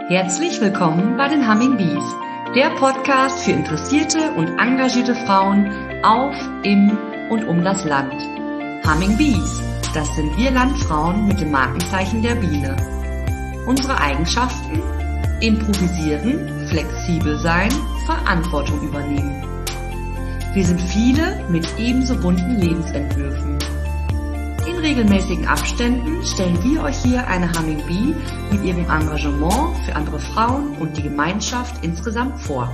Herzlich willkommen bei den Humming Bees, der Podcast für interessierte und engagierte Frauen auf, im und um das Land. Humming Bees, das sind wir Landfrauen mit dem Markenzeichen der Biene. Unsere Eigenschaften? Improvisieren, flexibel sein, Verantwortung übernehmen. Wir sind viele mit ebenso bunten Lebensentwürfen. In regelmäßigen Abständen stellen wir euch hier eine Humming Bee mit ihrem Engagement für andere Frauen und die Gemeinschaft insgesamt vor.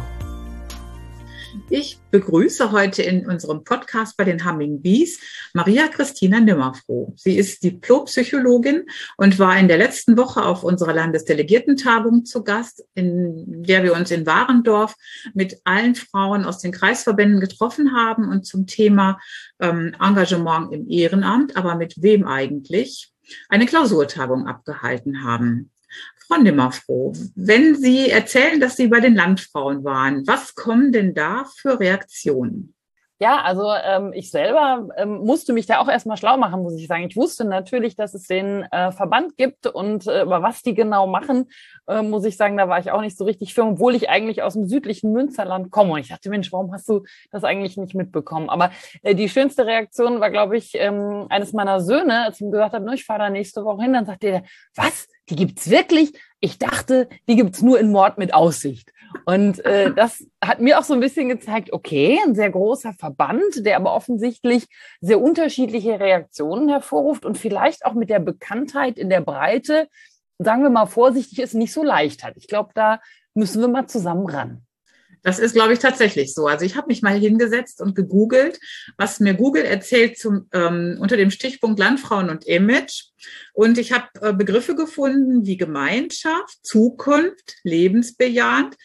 Ich begrüße heute in unserem Podcast bei den Humming Bees Maria Christina Nimmerfroh. Sie ist Diplompsychologin und war in der letzten Woche auf unserer Landesdelegiertentagung zu Gast, in der wir uns in Warendorf mit allen Frauen aus den Kreisverbänden getroffen haben und zum Thema Engagement im Ehrenamt, aber mit wem eigentlich, eine Klausurtagung abgehalten haben. Frau Nimmerfroh, wenn Sie erzählen, dass Sie bei den Landfrauen waren, was kommen denn da für Reaktionen? Ja, also ich selber musste mich da auch erstmal schlau machen, muss ich sagen. Ich wusste natürlich, dass es den Verband gibt und aber was die genau machen, muss ich sagen, da war ich auch nicht so richtig firm, obwohl ich eigentlich aus dem südlichen Münsterland komme. Und ich dachte, Mensch, warum hast du das eigentlich nicht mitbekommen? Aber die schönste Reaktion war, glaube ich, eines meiner Söhne, als ich ihm gesagt habe, ich fahre da nächste Woche hin, dann sagte er, was? Die gibt's wirklich? Ich dachte, die gibt's nur in Mord mit Aussicht. Und das hat mir auch so ein bisschen gezeigt, okay, ein sehr großer Verband, der aber offensichtlich sehr unterschiedliche Reaktionen hervorruft und vielleicht auch mit der Bekanntheit in der Breite, sagen wir mal vorsichtig, es nicht so leicht hat. Ich glaube, da müssen wir mal zusammen ran. Das ist, glaube ich, tatsächlich so. Also ich habe mich mal hingesetzt und gegoogelt, was mir Google erzählt unter dem Stichpunkt Landfrauen und Image. Und ich habe Begriffe gefunden wie Gemeinschaft, Zukunft, lebensbejahend,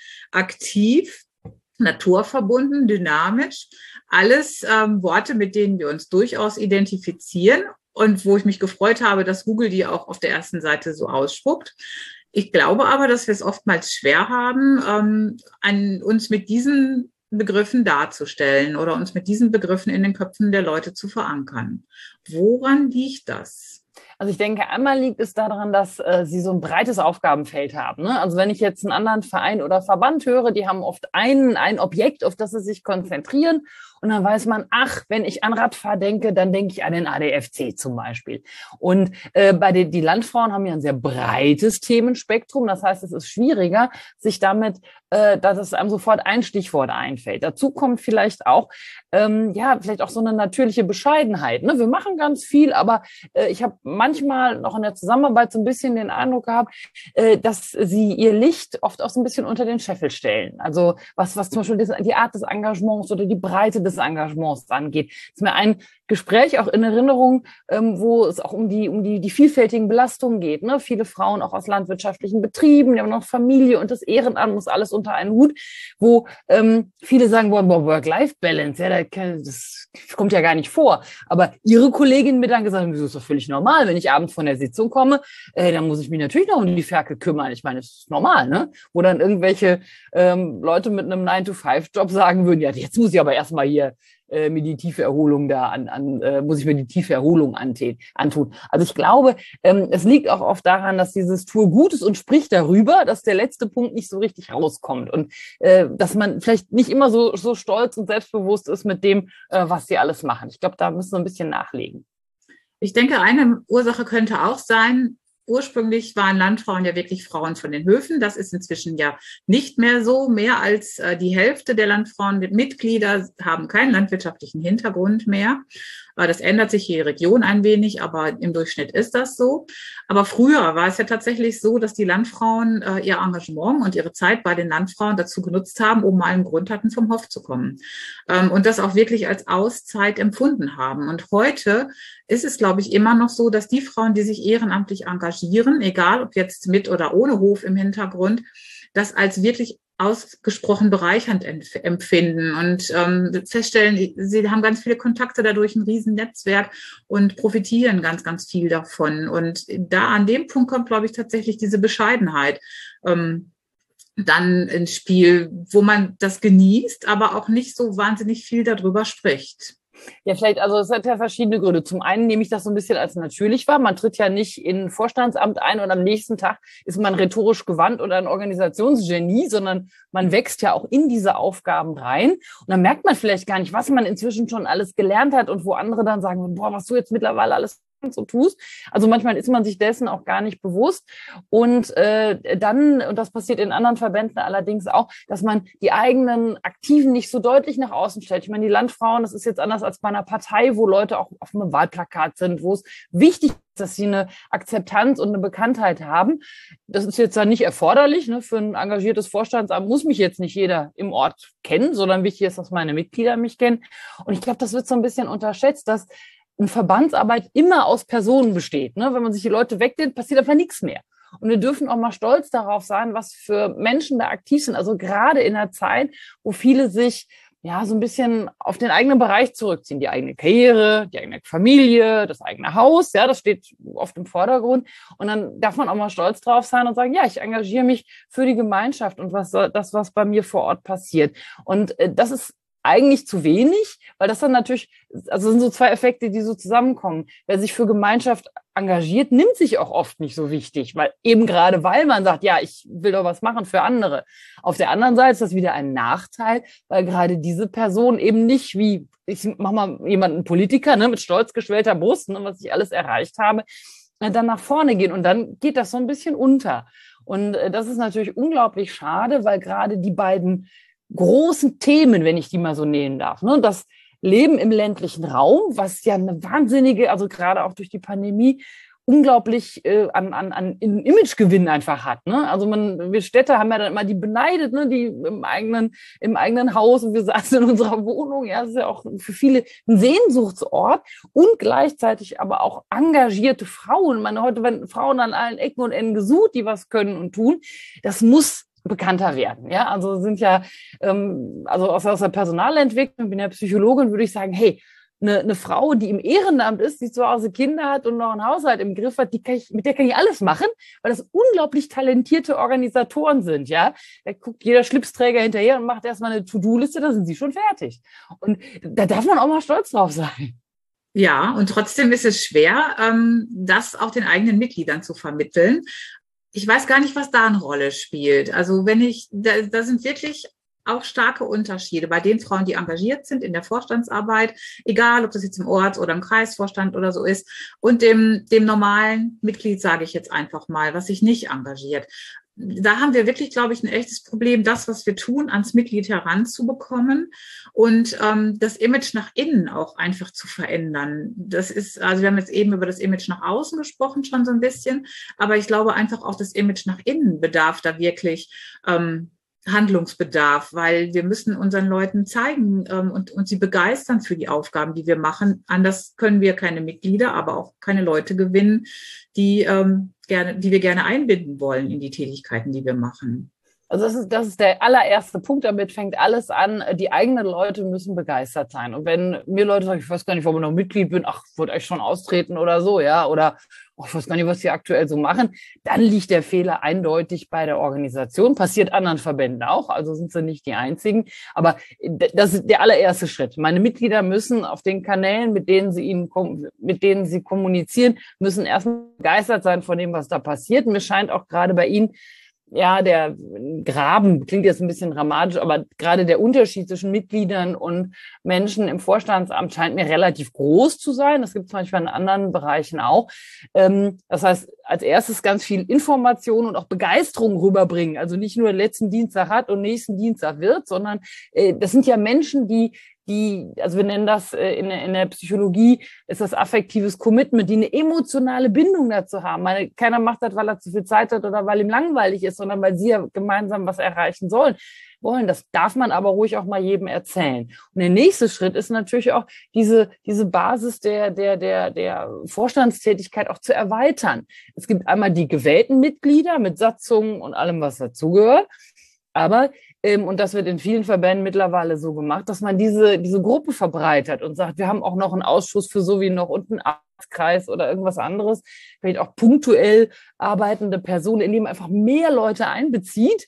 aktiv, naturverbunden, dynamisch. Alles Worte, mit denen wir uns durchaus identifizieren und wo ich mich gefreut habe, dass Google die auch auf der ersten Seite so ausspuckt. Ich glaube aber, dass wir es oftmals schwer haben, uns mit diesen Begriffen darzustellen oder uns mit diesen Begriffen in den Köpfen der Leute zu verankern. Woran liegt das? Also ich denke, einmal liegt es daran, dass sie so ein breites Aufgabenfeld haben. Ne? Also wenn ich jetzt einen anderen Verein oder Verband höre, die haben oft ein Objekt, auf das sie sich konzentrieren. Und dann weiß man, wenn ich an Radfahr denke, dann denke ich an den ADFC zum Beispiel. Und die Landfrauen haben ja ein sehr breites Themenspektrum. Das heißt, es ist schwieriger, sich damit, dass es einem sofort ein Stichwort einfällt. Dazu kommt vielleicht auch, vielleicht auch so eine natürliche Bescheidenheit. Ne? Wir machen ganz viel, aber ich habe manchmal noch in der Zusammenarbeit so ein bisschen den Eindruck gehabt, dass sie ihr Licht oft auch so ein bisschen unter den Scheffel stellen. Also was zum Beispiel die Art des Engagements oder die Breite des Engagements angeht. Es ist mir ein Gespräch auch in Erinnerung, wo es auch um die vielfältigen Belastungen geht. Ne? Viele Frauen auch aus landwirtschaftlichen Betrieben, die haben noch Familie und das Ehrenamt muss alles unter einen Hut, wo viele sagen, Work-Life-Balance, ja, das kommt ja gar nicht vor. Aber ihre Kolleginnen mir dann gesagt haben, das ist doch völlig normal, wenn ich abends von der Sitzung komme, dann muss ich mich natürlich noch um die Ferkel kümmern. Ich meine, das ist normal, ne? Wo dann irgendwelche Leute mit einem 9-to-5-Job sagen würden, ja, jetzt muss ich aber erstmal hier mir die tiefe Erholung muss ich mir die tiefe Erholung antun. Also ich glaube, es liegt auch oft daran, dass dieses Tue Gutes und sprich darüber, dass der letzte Punkt nicht so richtig rauskommt und dass man vielleicht nicht immer so stolz und selbstbewusst ist mit dem, was sie alles machen. Ich glaube, da müssen wir ein bisschen nachlegen. Ich denke, eine Ursache könnte auch sein, ursprünglich waren Landfrauen ja wirklich Frauen von den Höfen. Das ist inzwischen ja nicht mehr so. Mehr als die Hälfte der Landfrauenmitglieder haben keinen landwirtschaftlichen Hintergrund mehr. Das ändert sich je Region ein wenig, aber im Durchschnitt ist das so. Aber früher war es ja tatsächlich so, dass die Landfrauen ihr Engagement und ihre Zeit bei den Landfrauen dazu genutzt haben, um mal einen Grund hatten, vom Hof zu kommen. Und das auch wirklich als Auszeit empfunden haben. Und heute ist es, glaube ich, immer noch so, dass die Frauen, die sich ehrenamtlich engagieren, egal ob jetzt mit oder ohne Hof im Hintergrund, das als wirklich ausgesprochen bereichernd empfinden und feststellen, sie haben ganz viele Kontakte dadurch, ein Riesennetzwerk und profitieren ganz, ganz viel davon. Und da an dem Punkt kommt, glaube ich, tatsächlich diese Bescheidenheit dann ins Spiel, wo man das genießt, aber auch nicht so wahnsinnig viel darüber spricht. Ja, vielleicht, also es hat ja verschiedene Gründe. Zum einen nehme ich das so ein bisschen als natürlich wahr. Man tritt ja nicht in ein Vorstandsamt ein und am nächsten Tag ist man rhetorisch gewandt und ein Organisationsgenie, sondern man wächst ja auch in diese Aufgaben rein. Und dann merkt man vielleicht gar nicht, was man inzwischen schon alles gelernt hat und wo andere dann sagen, boah, was du jetzt mittlerweile alles so tust. Also manchmal ist man sich dessen auch gar nicht bewusst. Und dann, und das passiert in anderen Verbänden allerdings auch, dass man die eigenen Aktiven nicht so deutlich nach außen stellt. Ich meine, die Landfrauen, das ist jetzt anders als bei einer Partei, wo Leute auch auf einem Wahlplakat sind, wo es wichtig ist, dass sie eine Akzeptanz und eine Bekanntheit haben. Das ist jetzt dann nicht erforderlich. Ne? Für ein engagiertes Vorstandsamt muss mich jetzt nicht jeder im Ort kennen, sondern wichtig ist, dass meine Mitglieder mich kennen. Und ich glaube, das wird so ein bisschen unterschätzt, dass eine Verbandsarbeit immer aus Personen besteht. Ne? Wenn man sich die Leute wegnimmt, passiert einfach nichts mehr. Und wir dürfen auch mal stolz darauf sein, was für Menschen da aktiv sind. Also gerade in einer Zeit, wo viele sich ja so ein bisschen auf den eigenen Bereich zurückziehen. Die eigene Karriere, die eigene Familie, das eigene Haus. Ja, das steht oft im Vordergrund. Und dann darf man auch mal stolz drauf sein und sagen, ja, ich engagiere mich für die Gemeinschaft und was bei mir vor Ort passiert. Und das ist eigentlich zu wenig, weil das dann natürlich, also sind so zwei Effekte, die so zusammenkommen. Wer sich für Gemeinschaft engagiert, nimmt sich auch oft nicht so wichtig, weil man sagt, ja, ich will doch was machen für andere. Auf der anderen Seite ist das wieder ein Nachteil, weil gerade diese Person eben nicht wie, ich mach mal jemanden Politiker, ne, mit stolz geschwellter Brust, ne, was ich alles erreicht habe, dann nach vorne gehen und dann geht das so ein bisschen unter. Und das ist natürlich unglaublich schade, weil gerade die beiden großen Themen, wenn ich die mal so nennen darf, ne? Das Leben im ländlichen Raum, was ja eine wahnsinnige, also gerade auch durch die Pandemie, unglaublich an Imagegewinn einfach hat. Ne? Also wir Städte haben ja dann immer die beneidet, ne? Die im eigenen Haus und wir saßen in unserer Wohnung. Ja, das ist ja auch für viele ein Sehnsuchtsort und gleichzeitig aber auch engagierte Frauen. Heute werden Frauen an allen Ecken und Enden gesucht, die was können und tun. Das muss bekannter werden. Ja, also sind ja, also aus der Personalentwicklung, bin ja Psychologin, würde ich sagen, hey, eine Frau, die im Ehrenamt ist, die zu Hause Kinder hat und noch einen Haushalt im Griff hat, mit der kann ich alles machen, weil das unglaublich talentierte Organisatoren sind, ja. Da guckt jeder Schlipsträger hinterher und macht erstmal eine To-Do-Liste, da sind sie schon fertig. Und da darf man auch mal stolz drauf sein. Ja, und trotzdem ist es schwer, das auch den eigenen Mitgliedern zu vermitteln. Ich weiß gar nicht, was da eine Rolle spielt. Also da sind wirklich auch starke Unterschiede bei den Frauen, die engagiert sind in der Vorstandsarbeit, egal ob das jetzt im Orts- oder im Kreisvorstand oder so ist, und dem normalen Mitglied, sage ich jetzt einfach mal, was sich nicht engagiert. Da haben wir wirklich, glaube ich, ein echtes Problem, das, was wir tun, ans Mitglied heranzubekommen und das Image nach innen auch einfach zu verändern. Das ist, also wir haben jetzt eben über das Image nach außen gesprochen schon so ein bisschen, aber ich glaube einfach auch das Image nach innen bedarf da wirklich Handlungsbedarf, weil wir müssen unseren Leuten zeigen und sie begeistern für die Aufgaben, die wir machen. Anders können wir keine Mitglieder, aber auch keine Leute gewinnen, die wir gerne einbinden wollen in die Tätigkeiten, die wir machen. Also das ist der allererste Punkt, damit fängt alles an. Die eigenen Leute müssen begeistert sein. Und wenn mir Leute sagen, ich weiß gar nicht, warum ich noch Mitglied bin, ach, ich wollte eigentlich schon austreten oder so, ja, oder oh, ich weiß gar nicht, was die aktuell so machen, dann liegt der Fehler eindeutig bei der Organisation. Passiert anderen Verbänden auch, also sind sie nicht die einzigen. Aber das ist der allererste Schritt. Meine Mitglieder müssen auf den Kanälen, mit denen sie kommunizieren, müssen erstmal begeistert sein von dem, was da passiert. Mir scheint auch gerade bei Ihnen, ja, der Graben klingt jetzt ein bisschen dramatisch, aber gerade der Unterschied zwischen Mitgliedern und Menschen im Vorstandsamt scheint mir relativ groß zu sein. Das gibt es manchmal in anderen Bereichen auch. Das heißt, als erstes ganz viel Information und auch Begeisterung rüberbringen. Also nicht nur letzten Dienstag hat und nächsten Dienstag wird, sondern das sind ja Menschen, also wir nennen das in der Psychologie, ist das affektives Commitment, die eine emotionale Bindung dazu haben. Keiner macht das, weil er zu viel Zeit hat oder weil ihm langweilig ist, sondern weil sie ja gemeinsam was erreichen wollen. Das darf man aber ruhig auch mal jedem erzählen. Und der nächste Schritt ist natürlich auch, diese Basis der Vorstandstätigkeit auch zu erweitern. Es gibt einmal die gewählten Mitglieder mit Satzungen und allem, was dazugehört. Aber, und das wird in vielen Verbänden mittlerweile so gemacht, dass man diese Gruppe verbreitert und sagt, wir haben auch noch einen Ausschuss für so wie noch und einen Arztkreis oder irgendwas anderes, vielleicht auch punktuell arbeitende Personen, in dem man einfach mehr Leute einbezieht,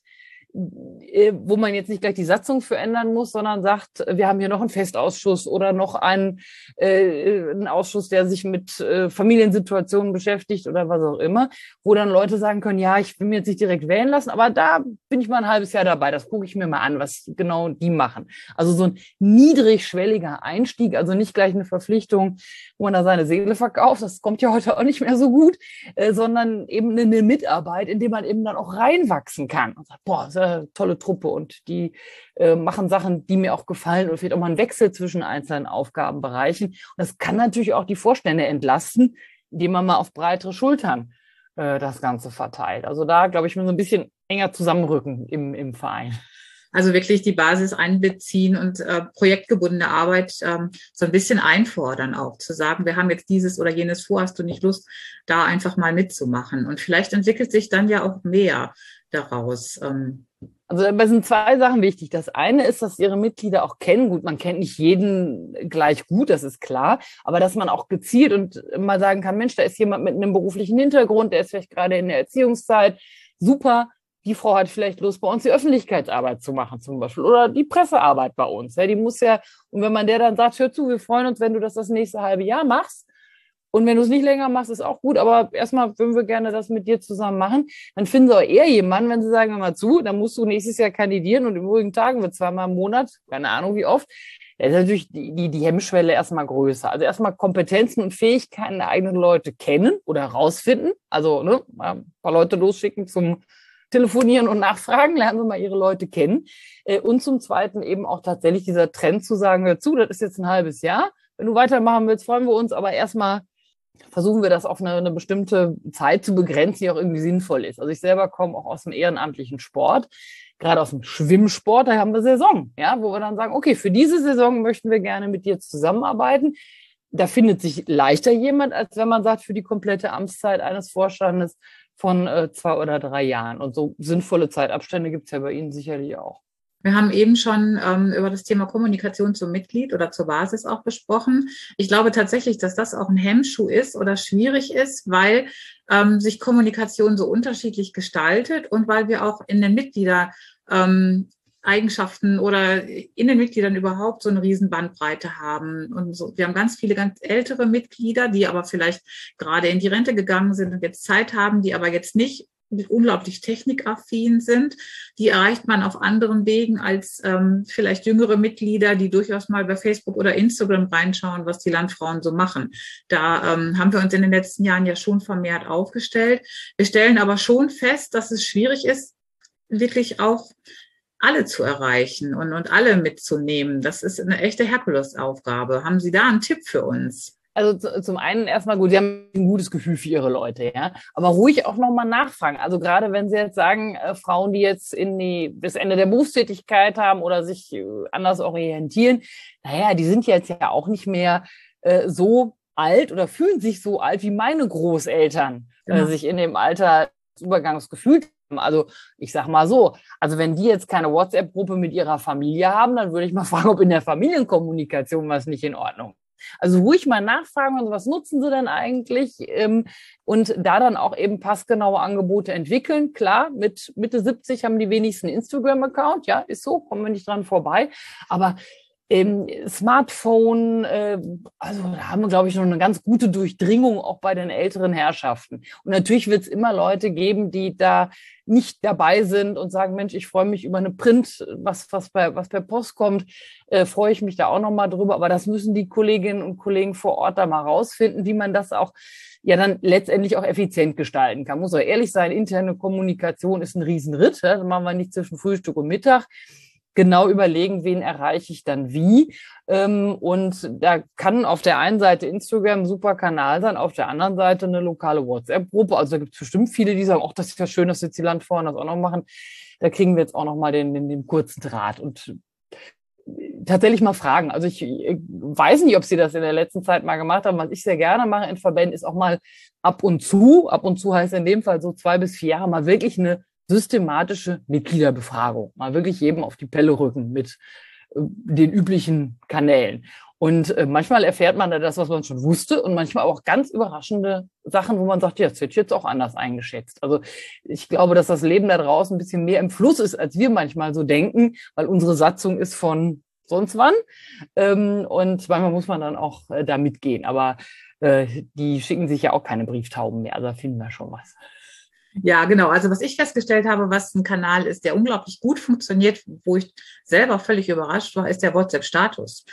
wo man jetzt nicht gleich die Satzung für ändern muss, sondern sagt, wir haben hier noch einen Festausschuss oder noch einen Ausschuss, der sich mit Familiensituationen beschäftigt oder was auch immer, wo dann Leute sagen können, ja, ich will mir jetzt nicht direkt wählen lassen, aber da bin ich mal ein halbes Jahr dabei, das gucke ich mir mal an, was genau die machen. Also so ein niedrigschwelliger Einstieg, also nicht gleich eine Verpflichtung, wo man da seine Seele verkauft, das kommt ja heute auch nicht mehr so gut, sondern eben eine Mitarbeit, in die man eben dann auch reinwachsen kann und sagt, boah, das ist eine tolle Truppe und die machen Sachen, die mir auch gefallen und vielleicht auch mal einen Wechsel zwischen einzelnen Aufgabenbereichen. Und das kann natürlich auch die Vorstände entlasten, indem man mal auf breitere Schultern das Ganze verteilt. Also da, glaube ich, müssen wir so ein bisschen enger zusammenrücken im Verein. Also wirklich die Basis einbeziehen und projektgebundene Arbeit so ein bisschen einfordern auch, zu sagen, wir haben jetzt dieses oder jenes vor, hast du nicht Lust, da einfach mal mitzumachen? Und vielleicht entwickelt sich dann ja auch mehr daraus. Also dabei sind zwei Sachen wichtig. Das eine ist, dass ihre Mitglieder auch kennen. Gut, man kennt nicht jeden gleich gut, das ist klar. Aber dass man auch gezielt und mal sagen kann, Mensch, da ist jemand mit einem beruflichen Hintergrund, der ist vielleicht gerade in der Erziehungszeit. Super, die Frau hat vielleicht Lust, bei uns die Öffentlichkeitsarbeit zu machen zum Beispiel oder die Pressearbeit bei uns. Ja, die muss ja, und wenn man der dann sagt, hör zu, wir freuen uns, wenn du das nächste halbe Jahr machst. Und wenn du es nicht länger machst, ist auch gut, aber erstmal würden wir gerne das mit dir zusammen machen. Dann finden sie auch eher jemanden, wenn sie sagen, hör mal zu, dann musst du nächstes Jahr kandidieren und im übrigen Tagen wird zweimal im Monat, keine Ahnung wie oft, da ist natürlich die Hemmschwelle erstmal größer. Also erstmal Kompetenzen und Fähigkeiten der eigenen Leute kennen oder herausfinden. Also ein paar Leute losschicken zum Telefonieren und Nachfragen, lernen Sie mal Ihre Leute kennen. Und zum Zweiten eben auch tatsächlich dieser Trend zu sagen, hör zu, das ist jetzt ein halbes Jahr. Wenn du weitermachen willst, freuen wir uns, aber erstmal versuchen wir das auf eine bestimmte Zeit zu begrenzen, die auch irgendwie sinnvoll ist. Also ich selber komme auch aus dem ehrenamtlichen Sport, gerade aus dem Schwimmsport, da haben wir Saison, ja, wo wir dann sagen, okay, für diese Saison möchten wir gerne mit dir zusammenarbeiten. Da findet sich leichter jemand, als wenn man sagt, für die komplette Amtszeit eines Vorstandes von 2 oder 3 Jahren. Und so sinnvolle Zeitabstände gibt es ja bei Ihnen sicherlich auch. Wir haben eben schon über das Thema Kommunikation zum Mitglied oder zur Basis auch gesprochen. Ich glaube tatsächlich, dass das auch ein Hemmschuh ist oder schwierig ist, weil sich Kommunikation so unterschiedlich gestaltet und weil wir auch in den Eigenschaften oder in den Mitgliedern überhaupt so eine riesen Bandbreite haben. Und so, wir haben ganz viele ganz ältere Mitglieder, die aber vielleicht gerade in die Rente gegangen sind und jetzt Zeit haben, die aber jetzt nicht unglaublich technikaffin sind. Die erreicht man auf anderen Wegen als vielleicht jüngere Mitglieder, die durchaus mal bei Facebook oder Instagram reinschauen, was die Landfrauen so machen. Da haben wir uns in den letzten Jahren ja schon vermehrt aufgestellt. Wir stellen aber schon fest, dass es schwierig ist, wirklich auch alle zu erreichen und alle mitzunehmen. Das ist eine echte Herkulesaufgabe. Haben Sie da einen Tipp für uns? Also zum einen erstmal gut, Sie haben ein gutes Gefühl für Ihre Leute, ja. Aber ruhig auch nochmal nachfragen. Also gerade wenn Sie jetzt sagen, Frauen, die jetzt das Ende der Berufstätigkeit haben oder sich anders orientieren, naja, die sind jetzt ja auch nicht mehr so alt oder fühlen sich so alt wie meine Großeltern sich in dem Alter des Übergangs gefühlt haben. Also ich sag mal so, also wenn die jetzt keine WhatsApp-Gruppe mit ihrer Familie haben, dann würde ich mal fragen, ob in der Familienkommunikation was nicht in Ordnung ist. Also ruhig mal nachfragen, also was nutzen Sie denn eigentlich? Und da dann auch eben passgenaue Angebote entwickeln. Klar, mit Mitte 70 haben die wenigsten Instagram-Account. Ja, ist so, kommen wir nicht dran vorbei. Aber Smartphone, also da haben wir, glaube ich, noch eine ganz gute Durchdringung auch bei den älteren Herrschaften. Und natürlich wird es immer Leute geben, die da nicht dabei sind und sagen, Mensch, ich freue mich über eine Print, was per Post kommt, freue ich mich da auch nochmal drüber. Aber das müssen die Kolleginnen und Kollegen vor Ort da mal rausfinden, wie man das auch ja dann letztendlich auch effizient gestalten kann. Muss auch ehrlich sein, interne Kommunikation ist ein Riesenritt. Ja? Das machen wir nicht zwischen Frühstück und Mittag. Genau überlegen, wen erreiche ich dann wie. Und da kann auf der einen Seite Instagram ein super Kanal sein, auf der anderen Seite eine lokale WhatsApp-Gruppe. Also da gibt es bestimmt viele, die sagen, ach, das ist ja schön, dass jetzt die Landfrauen das auch noch machen. Da kriegen wir jetzt auch noch mal den kurzen Draht und tatsächlich mal fragen. Also ich weiß nicht, ob Sie das in der letzten Zeit mal gemacht haben. Was ich sehr gerne mache in Verbänden, ist auch mal ab und zu heißt in dem Fall so 2 bis 4 Jahre, mal wirklich eine systematische Mitgliederbefragung. Mal wirklich jedem auf die Pelle rücken mit den üblichen Kanälen. Und manchmal erfährt man da das, was man schon wusste, und manchmal auch ganz überraschende Sachen, wo man sagt, ja, das hätte ich jetzt auch anders eingeschätzt. Also ich glaube, dass das Leben da draußen ein bisschen mehr im Fluss ist, als wir manchmal so denken, weil unsere Satzung ist von sonst wann. Und manchmal muss man dann auch da mitgehen. Aber die schicken sich ja auch keine Brieftauben mehr. Also da finden wir schon was. Ja, genau. Also was ich festgestellt habe, was ein Kanal ist, der unglaublich gut funktioniert, wo ich selber völlig überrascht war, ist der WhatsApp-Status.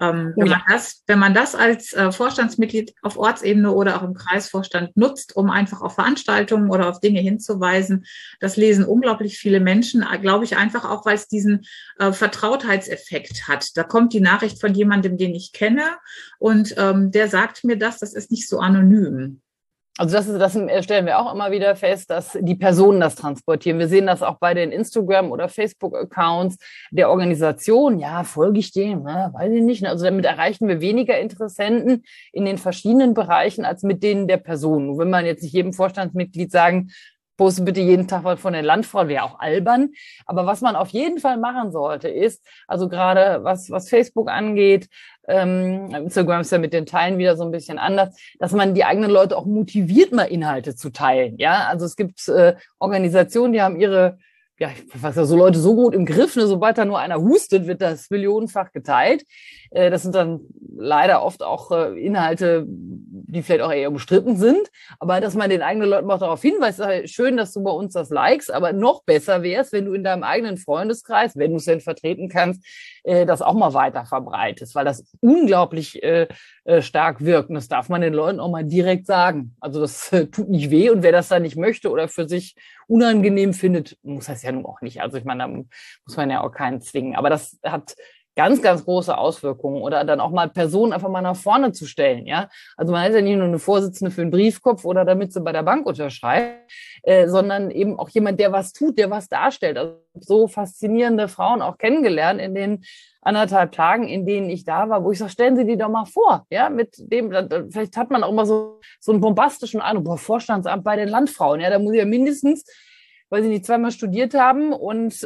Wenn man das als Vorstandsmitglied auf Ortsebene oder auch im Kreisvorstand nutzt, um einfach auf Veranstaltungen oder auf Dinge hinzuweisen, das lesen unglaublich viele Menschen, glaube ich, einfach auch, weil es diesen Vertrautheitseffekt hat. Da kommt die Nachricht von jemandem, den ich kenne, und der sagt mir das ist nicht so anonym. Also das stellen wir auch immer wieder fest, dass die Personen das transportieren. Wir sehen das auch bei den Instagram- oder Facebook-Accounts der Organisation. Ja, folge ich dem? Weiß ich nicht. Also damit erreichen wir weniger Interessenten in den verschiedenen Bereichen als mit denen der Personen. Und wenn man jetzt nicht jedem Vorstandsmitglied sagen, poste bitte jeden Tag was von den Landfrauen, wäre auch albern. Aber was man auf jeden Fall machen sollte, ist, also gerade was Facebook angeht, Instagram ist ja mit den Teilen wieder so ein bisschen anders, dass man die eigenen Leute auch motiviert, mal Inhalte zu teilen. Ja, also es gibt Organisationen, die haben ihre, ja, ich weiß ja, so Leute so gut im Griff, ne? Sobald da nur einer hustet, wird das millionenfach geteilt. Das sind dann leider oft auch Inhalte, die vielleicht auch eher umstritten sind. Aber dass man den eigenen Leuten auch darauf hinweist, schön, dass du bei uns das likest, aber noch besser wäre es, wenn du in deinem eigenen Freundeskreis, wenn du es denn vertreten kannst, das auch mal weiter verbreitest, weil das unglaublich stark wirkt. Und das darf man den Leuten auch mal direkt sagen. Also das tut nicht weh, und wer das dann nicht möchte oder für sich unangenehm findet, muss das ja nun auch nicht. Also ich meine, da muss man ja auch keinen zwingen. Aber das hat ganz, ganz große Auswirkungen. Oder dann auch mal Personen einfach mal nach vorne zu stellen. Ja, also man hat ja nicht nur eine Vorsitzende für einen Briefkopf oder damit sie bei der Bank unterschreibt, sondern eben auch jemand, der was tut, der was darstellt. Also so faszinierende Frauen auch kennengelernt in den 1,5 Tagen, in denen ich da war, wo ich sage, stellen Sie die doch mal vor, ja, mit dem, vielleicht hat man auch immer so einen bombastischen Eindruck, boah, Vorstandsamt bei den Landfrauen, ja, da muss ich ja mindestens, weil sie nicht zweimal studiert haben und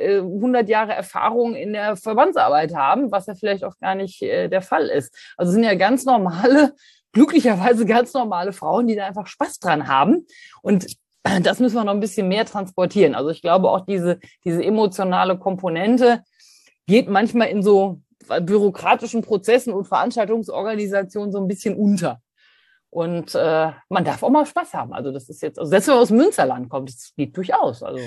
100 Jahre Erfahrung in der Verbandsarbeit haben, was ja vielleicht auch gar nicht der Fall ist. Also es sind ja ganz normale, glücklicherweise ganz normale Frauen, die da einfach Spaß dran haben, und das müssen wir noch ein bisschen mehr transportieren. Also ich glaube auch diese emotionale Komponente geht manchmal in so bürokratischen Prozessen und Veranstaltungsorganisationen so ein bisschen unter. Und man darf auch mal Spaß haben. Also das ist jetzt, also selbst wenn man aus Münsterland kommt, das geht durchaus. Also.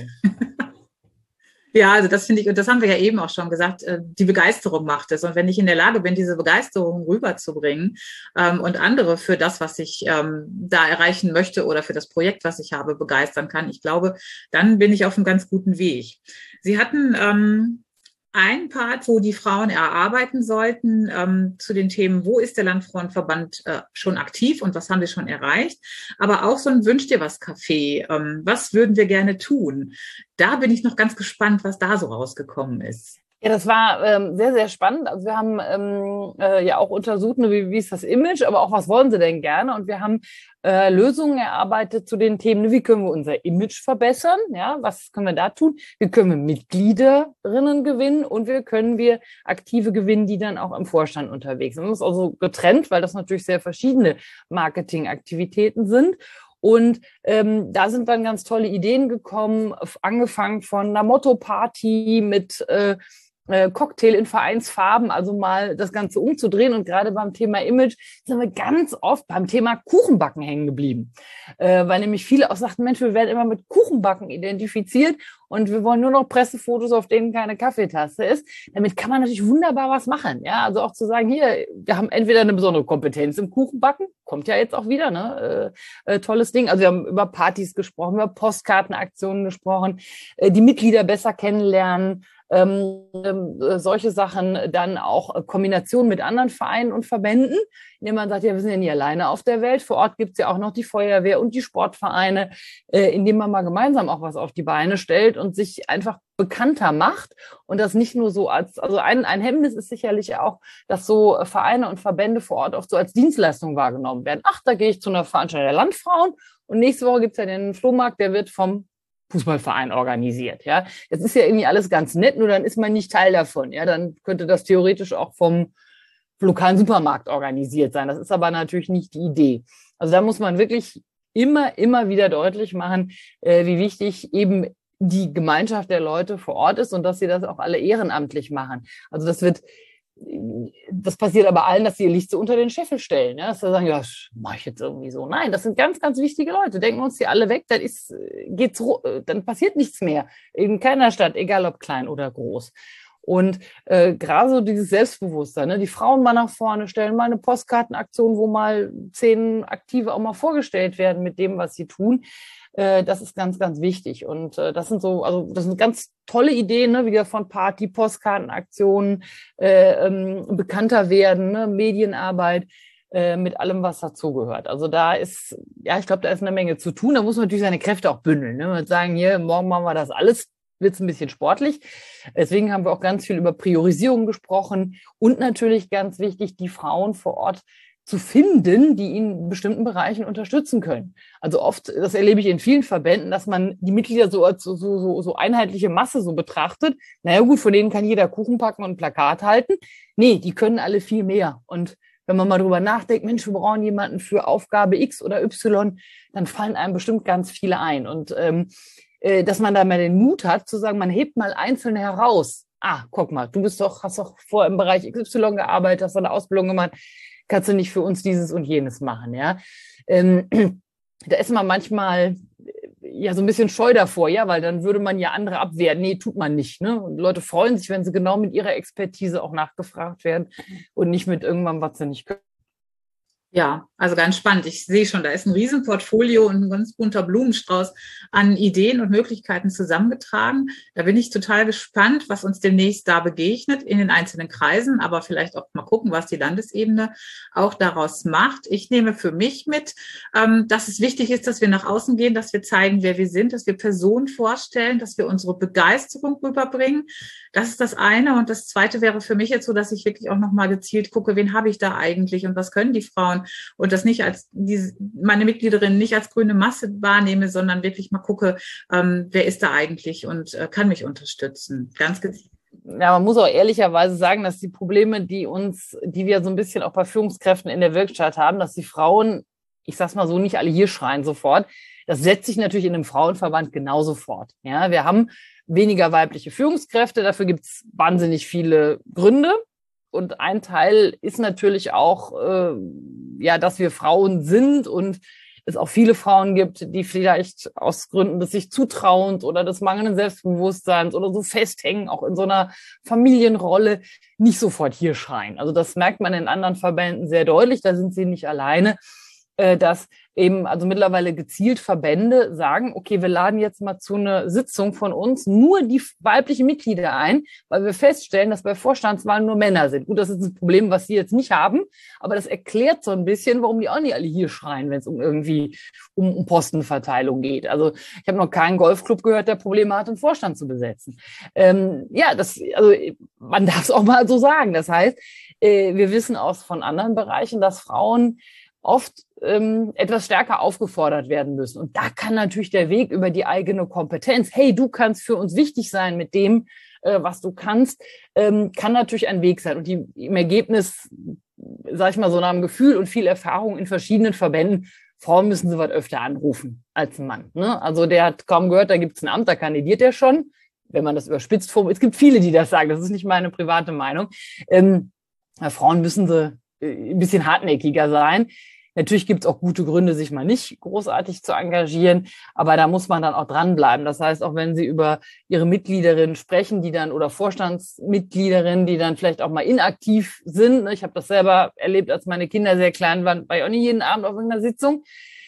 Ja, also das finde ich, und das haben wir ja eben auch schon gesagt, die Begeisterung macht es. Und wenn ich in der Lage bin, diese Begeisterung rüberzubringen und andere für das, was ich da erreichen möchte oder für das Projekt, was ich habe, begeistern kann, ich glaube, dann bin ich auf einem ganz guten Weg. Sie hatten ein Part, wo die Frauen erarbeiten sollten zu den Themen, wo ist der Landfrauenverband schon aktiv und was haben wir schon erreicht, aber auch so ein Wünsch dir was Café, was würden wir gerne tun? Da bin ich noch ganz gespannt, was da so rausgekommen ist. Ja, das war sehr, sehr spannend. Also wir haben ja auch untersucht, wie ist das Image, aber auch, was wollen sie denn gerne? Und wir haben Lösungen erarbeitet zu den Themen, wie können wir unser Image verbessern? Ja, was können wir da tun? Wie können wir Mitgliederinnen gewinnen, und wie können wir Aktive gewinnen, die dann auch im Vorstand unterwegs sind. Das ist also getrennt, weil das natürlich sehr verschiedene Marketingaktivitäten sind. Und da sind dann ganz tolle Ideen gekommen, angefangen von einer Motto-Party mit Cocktail in Vereinsfarben, also mal das Ganze umzudrehen. Und gerade beim Thema Image sind wir ganz oft beim Thema Kuchenbacken hängen geblieben. Weil nämlich viele auch sagten, Mensch, wir werden immer mit Kuchenbacken identifiziert und wir wollen nur noch Pressefotos, auf denen keine Kaffeetasse ist. Damit kann man natürlich wunderbar was machen. Ja, also auch zu sagen, hier, wir haben entweder eine besondere Kompetenz im Kuchenbacken, kommt ja jetzt auch wieder, ne? Tolles Ding. Also wir haben über Partys gesprochen, über Postkartenaktionen gesprochen, die Mitglieder besser kennenlernen, solche Sachen, dann auch Kombination mit anderen Vereinen und Verbänden, indem man sagt, ja, wir sind ja nie alleine auf der Welt. Vor Ort gibt es ja auch noch die Feuerwehr und die Sportvereine, indem man mal gemeinsam auch was auf die Beine stellt und sich einfach bekannter macht, und das nicht nur so als, also ein Hemmnis ist sicherlich auch, dass so Vereine und Verbände vor Ort oft so als Dienstleistung wahrgenommen werden. Ach, da gehe ich zu einer Veranstaltung der Landfrauen, und nächste Woche gibt es ja den Flohmarkt, der wird vom Fußballverein organisiert, ja. Das ist ja irgendwie alles ganz nett, nur dann ist man nicht Teil davon, ja. Dann könnte das theoretisch auch vom lokalen Supermarkt organisiert sein. Das ist aber natürlich nicht die Idee. Also da muss man wirklich immer wieder deutlich machen, wie wichtig eben die Gemeinschaft der Leute vor Ort ist und dass sie das auch alle ehrenamtlich machen. Also das passiert aber allen, dass sie ihr Licht so unter den Scheffel stellen. Ja? Dass sie sagen, ja, das mache ich jetzt irgendwie so. Nein, das sind ganz, ganz wichtige Leute. Denken wir uns die alle weg, dann passiert nichts mehr. In keiner Stadt, egal ob klein oder groß. Und gerade so dieses Selbstbewusstsein, ne? Die Frauen mal nach vorne stellen, mal eine Postkartenaktion, wo mal 10 Aktive auch mal vorgestellt werden mit dem, was sie tun. Das ist ganz, ganz wichtig. Und das sind ganz tolle Ideen, ne? Wie von Party, Postkartenaktionen, bekannter werden, ne? Medienarbeit, mit allem, was dazugehört. Also ich glaube, da ist eine Menge zu tun. Da muss man natürlich seine Kräfte auch bündeln. Ne? Und sagen, hier, morgen machen wir das alles, wird es ein bisschen sportlich. Deswegen haben wir auch ganz viel über Priorisierung gesprochen und natürlich ganz wichtig, die Frauen vor Ort zu finden, die in bestimmten Bereichen unterstützen können. Also oft, das erlebe ich in vielen Verbänden, dass man die Mitglieder so als so einheitliche Masse so betrachtet. Naja gut, von denen kann jeder Kuchen packen und ein Plakat halten. Nee, die können alle viel mehr. Und wenn man mal drüber nachdenkt, Mensch, wir brauchen jemanden für Aufgabe X oder Y, dann fallen einem bestimmt ganz viele ein. Und dass man da mal den Mut hat, zu sagen, man hebt mal Einzelne heraus. Guck mal, hast doch vorher im Bereich XY gearbeitet, hast eine Ausbildung gemacht, kannst du nicht für uns dieses und jenes machen, ja? Da ist man manchmal ja so ein bisschen scheu davor, ja, weil dann würde man ja andere abwehren. Nee, tut man nicht, ne? Und Leute freuen sich, wenn sie genau mit ihrer Expertise auch nachgefragt werden und nicht mit irgendwann, was sie nicht können. Ja, also ganz spannend. Ich sehe schon, da ist ein Riesenportfolio und ein ganz bunter Blumenstrauß an Ideen und Möglichkeiten zusammengetragen. Da bin ich total gespannt, was uns demnächst da begegnet in den einzelnen Kreisen, aber vielleicht auch mal gucken, was die Landesebene auch daraus macht. Ich nehme für mich mit, dass es wichtig ist, dass wir nach außen gehen, dass wir zeigen, wer wir sind, dass wir Personen vorstellen, dass wir unsere Begeisterung rüberbringen. Das ist das eine. Und das zweite wäre für mich jetzt so, dass ich wirklich auch nochmal gezielt gucke, wen habe ich da eigentlich und was können die Frauen? Und das nicht meine Mitgliederinnen nicht als grüne Masse wahrnehme, sondern wirklich mal gucke, wer ist da eigentlich und kann mich unterstützen. Ganz gezielt. Ja, man muss auch ehrlicherweise sagen, dass die Probleme, die wir so ein bisschen auch bei Führungskräften in der Werkstatt haben, dass die Frauen, ich sag's mal so, nicht alle hier schreien sofort. Das setzt sich natürlich in einem Frauenverband genauso fort. Ja, wir haben weniger weibliche Führungskräfte, dafür gibt's wahnsinnig viele Gründe. Und ein Teil ist natürlich auch, dass wir Frauen sind und es auch viele Frauen gibt, die vielleicht aus Gründen des sich Zutrauens oder des mangelnden Selbstbewusstseins oder so festhängen, auch in so einer Familienrolle, nicht sofort hier schreien. Also das merkt man in anderen Verbänden sehr deutlich, da sind sie nicht alleine, dass eben also mittlerweile gezielt Verbände sagen, okay, wir laden jetzt mal zu einer Sitzung von uns nur die weiblichen Mitglieder ein, weil wir feststellen, dass bei Vorstandswahlen nur Männer sind. Gut, das ist ein Problem, was sie jetzt nicht haben, aber das erklärt so ein bisschen, warum die auch nicht alle hier schreien, wenn es um Postenverteilung geht. Also ich habe noch keinen Golfclub gehört, der Probleme hat, einen Vorstand zu besetzen. Man darf es auch mal so sagen. Das heißt, wir wissen von anderen Bereichen, dass Frauen oft etwas stärker aufgefordert werden müssen. Und da kann natürlich der Weg über die eigene Kompetenz, hey, du kannst für uns wichtig sein mit dem, was du kannst, kann natürlich ein Weg sein. Und im Ergebnis, sag ich mal, so nach einem Gefühl und viel Erfahrung in verschiedenen Verbänden, Frauen müssen sie was öfter anrufen als ein Mann. Ne? Also der hat kaum gehört, da gibt es ein Amt, da kandidiert er schon. Wenn man das überspitzt formuliert, es gibt viele, die das sagen, das ist nicht meine private Meinung. Frauen müssen sie ein bisschen hartnäckiger sein. Natürlich gibt es auch gute Gründe, sich mal nicht großartig zu engagieren, aber da muss man dann auch dranbleiben. Das heißt, auch wenn Sie über Ihre Mitgliederinnen sprechen, die dann oder Vorstandsmitgliederinnen, die dann vielleicht auch mal inaktiv sind. Ich habe das selber erlebt, als meine Kinder sehr klein waren, war ich auch nicht jeden Abend auf irgendeiner Sitzung.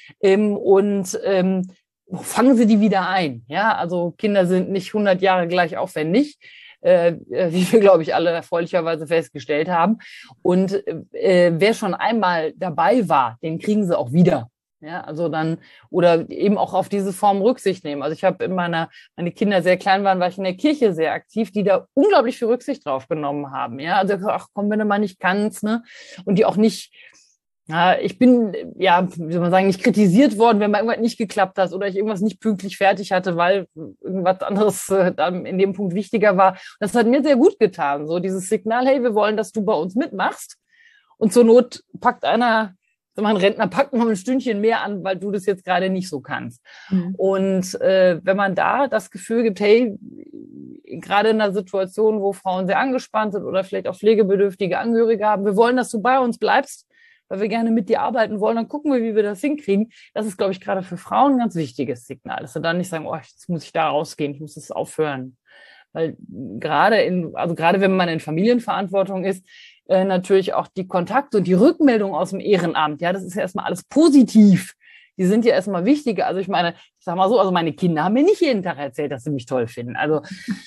Fangen Sie die wieder ein. Ja, also Kinder sind nicht 100 Jahre gleich aufwendig. Wie wir, glaube ich, alle erfreulicherweise festgestellt haben. Und wer schon einmal dabei war, den kriegen sie auch wieder. Ja, also dann, oder eben auch auf diese Form Rücksicht nehmen. Also ich habe meine Kinder sehr klein waren, war ich in der Kirche sehr aktiv, die da unglaublich viel Rücksicht drauf genommen haben. Ja, also ach komm, wenn du mal nicht kannst, ne? Und die auch nicht, ich bin, wie soll man sagen, nicht kritisiert worden, wenn mal irgendwas nicht geklappt hat oder ich irgendwas nicht pünktlich fertig hatte, weil irgendwas anderes dann in dem Punkt wichtiger war. Das hat mir sehr gut getan, so dieses Signal, hey, wir wollen, dass du bei uns mitmachst. Und zur Not packt ein Rentner packt noch ein Stündchen mehr an, weil du das jetzt gerade nicht so kannst. Mhm. Und wenn man da das Gefühl gibt, hey, gerade in einer Situation, wo Frauen sehr angespannt sind oder vielleicht auch pflegebedürftige Angehörige haben, wir wollen, dass du bei uns bleibst, weil wir gerne mit dir arbeiten wollen, dann gucken wir, wie wir das hinkriegen. Das ist, glaube ich, gerade für Frauen ein ganz wichtiges Signal, dass sie dann nicht sagen, oh, jetzt muss ich da rausgehen, ich muss das aufhören. Weil gerade wenn man in Familienverantwortung ist, natürlich auch die Kontakte und die Rückmeldung aus dem Ehrenamt, ja, das ist ja erstmal alles positiv. Die sind ja erstmal wichtiger. Also ich meine, ich sag mal so, also meine Kinder haben mir nicht jeden Tag erzählt, dass sie mich toll finden. Also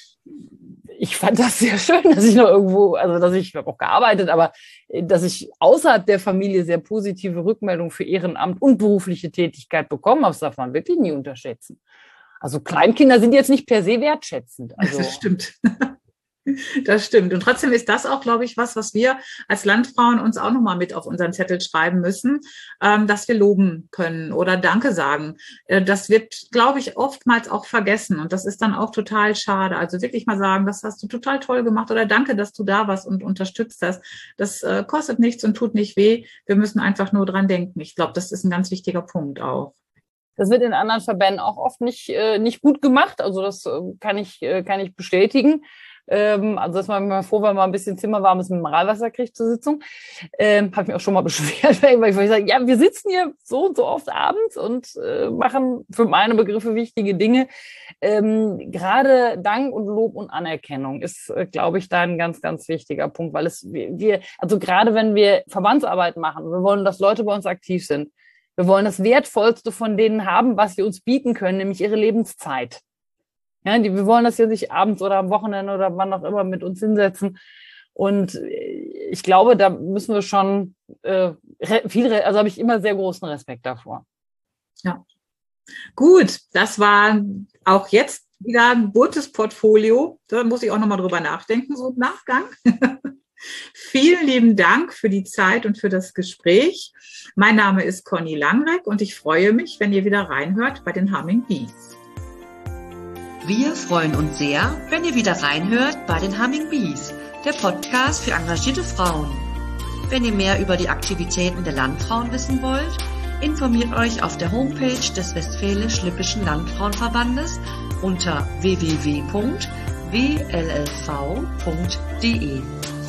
ich fand das sehr schön, dass ich noch irgendwo, also ich habe auch gearbeitet, aber dass ich außerhalb der Familie sehr positive Rückmeldungen für Ehrenamt und berufliche Tätigkeit bekommen habe, das darf man wirklich nie unterschätzen. Also Kleinkinder sind jetzt nicht per se wertschätzend. Also das stimmt. Das stimmt. Und trotzdem ist das auch, glaube ich, was wir als Landfrauen uns auch nochmal mit auf unseren Zettel schreiben müssen, dass wir loben können oder Danke sagen. Das wird, glaube ich, oftmals auch vergessen. Und das ist dann auch total schade. Also wirklich mal sagen, das hast du total toll gemacht oder danke, dass du da warst und unterstützt hast. Das kostet nichts und tut nicht weh. Wir müssen einfach nur dran denken. Ich glaube, das ist ein ganz wichtiger Punkt auch. Das wird in anderen Verbänden auch oft nicht gut gemacht. Also das kann ich bestätigen. Also ist man immer froh, wenn man ein bisschen zimmerwarmes Mineralwasser kriegt zur Sitzung. Habe ich mich auch schon mal beschwert, weil ich sage, ja, wir sitzen hier so und so oft abends und machen für meine Begriffe wichtige Dinge. Gerade Dank und Lob und Anerkennung ist, glaube ich, da ein ganz, ganz wichtiger Punkt, weil also gerade wenn wir Verbandsarbeit machen, wir wollen, dass Leute bei uns aktiv sind. Wir wollen das Wertvollste von denen haben, was sie uns bieten können, nämlich ihre Lebenszeit. Ja, wir wollen, dass sie sich abends oder am Wochenende oder wann auch immer mit uns hinsetzen. Und ich glaube, da müssen wir schon also habe ich immer sehr großen Respekt davor. Ja, gut. Das war auch jetzt wieder ein buntes Portfolio. Da muss ich auch nochmal drüber nachdenken, so im Nachgang. Vielen lieben Dank für die Zeit und für das Gespräch. Mein Name ist Conny Langreck und ich freue mich, wenn ihr wieder reinhört bei den Humming Bees. Wir freuen uns sehr, wenn ihr wieder reinhört bei den Humming Bees, der Podcast für engagierte Frauen. Wenn ihr mehr über die Aktivitäten der Landfrauen wissen wollt, informiert euch auf der Homepage des Westfälisch-Lippischen Landfrauenverbandes unter www.wllv.de.